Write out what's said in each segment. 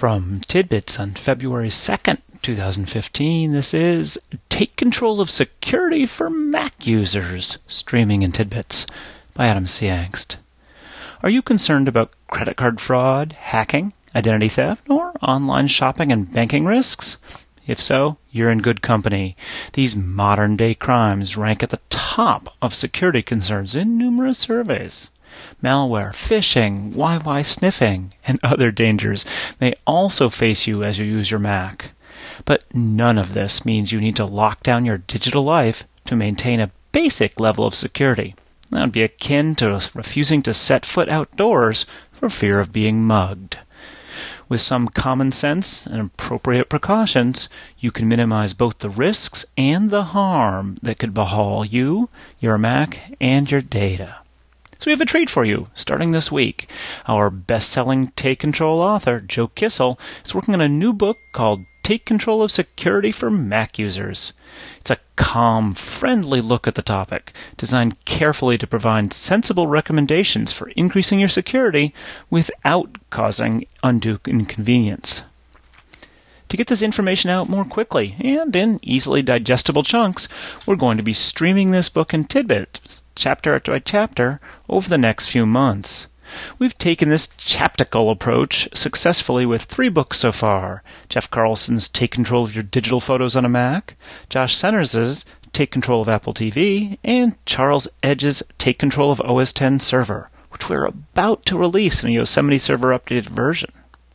From Tidbits on February 2nd, 2015, this is Take Control of Security for Mac Users, streaming in Tidbits by Adam C. Angst. Are you concerned about credit card fraud, hacking, identity theft, or online shopping and banking risks? If so, you're in good company. These modern-day crimes rank at the top of security concerns in numerous surveys. Malware, phishing, Wi-Fi sniffing, and other dangers may also face you as you use your Mac. But none of this means you need to lock down your digital life to maintain a basic level of security. That would be akin to refusing to set foot outdoors for fear of being mugged. With some common sense and appropriate precautions, you can minimize both the risks and the harm that could befall you, your Mac, and your data. So we have a treat for you, starting this week. Our best-selling Take Control author, Joe Kissel, is working on a new book called Take Control of Security for Mac Users. It's a calm, friendly look at the topic, designed carefully to provide sensible recommendations for increasing your security without causing undue inconvenience. To get this information out more quickly and in easily digestible chunks, we're going to be streaming this book in tidbits, chapter by chapter, over the next few months. We've taken this chaptical approach successfully with 3 books so far: Jeff Carlson's Take Control of Your Digital Photos on a Mac, Josh Centers' Take Control of Apple TV, and Charles Edge's Take Control of OS X Server, which we're about to release in a Yosemite Server updated version.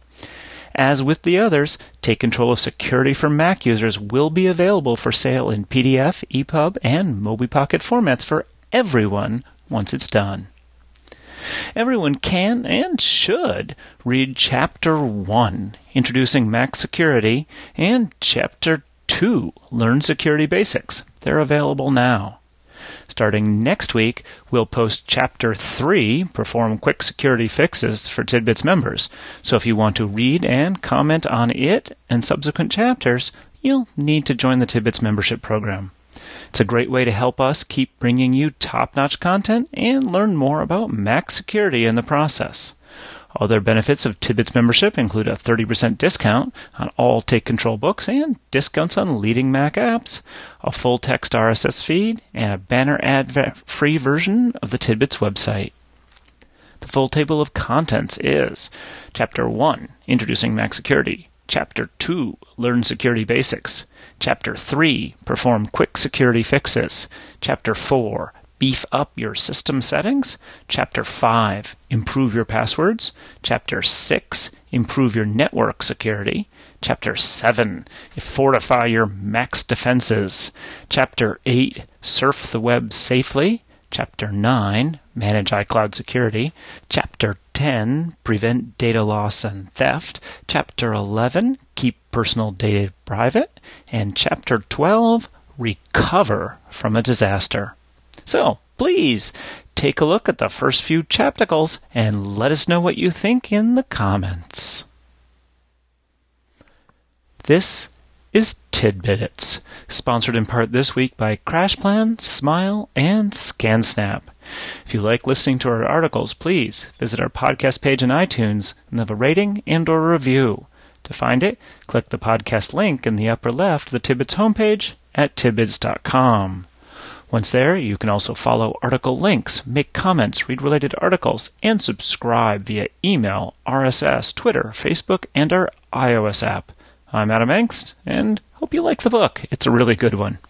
As with the others, Take Control of Security for Mac Users will be available for sale in PDF, EPUB, and MobiPocket formats for everyone once it's done. Everyone can and should read Chapter 1, Introducing Mac Security, and Chapter 2, Learn Security Basics. They're available now. Starting next week, we'll post Chapter 3, Perform Quick Security Fixes for Tidbits members. So if you want to read and comment on it and subsequent chapters, you'll need to join the Tidbits membership program. It's a great way to help us keep bringing you top-notch content and learn more about Mac security in the process. Other benefits of Tidbits membership include a 30% discount on all Take Control books and discounts on leading Mac apps, a full-text RSS feed, and a banner ad-free version of the Tidbits website. The full table of contents is Chapter 1, Introducing Mac Security, Chapter 2, Learn Security Basics, Chapter 3, Perform Quick Security Fixes, Chapter 4, Beef Up Your System Settings, Chapter 5, Improve Your Passwords, Chapter 6, Improve Your Network Security, Chapter 7, Fortify Your Mac's Defenses, Chapter 8, Surf the Web Safely, Chapter 9, Manage iCloud Security, Chapter 10, Prevent Data Loss and Theft, Chapter 11, Keep Personal Data Private, and Chapter 12, Recover from a Disaster. So, please, take a look at the first few chapticles and let us know what you think in the comments. This is Tidbits, sponsored in part this week by CrashPlan, Smile, and ScanSnap. If you like listening to our articles, please visit our podcast page in iTunes and leave a rating and or review. To find it, click the podcast link in the upper left of the Tidbits homepage at tidbits.com. Once there, you can also follow article links, make comments, read related articles, and subscribe via email, RSS, Twitter, Facebook, and our iOS app. I'm Adam Angst, and hope you like the book. It's a really good one.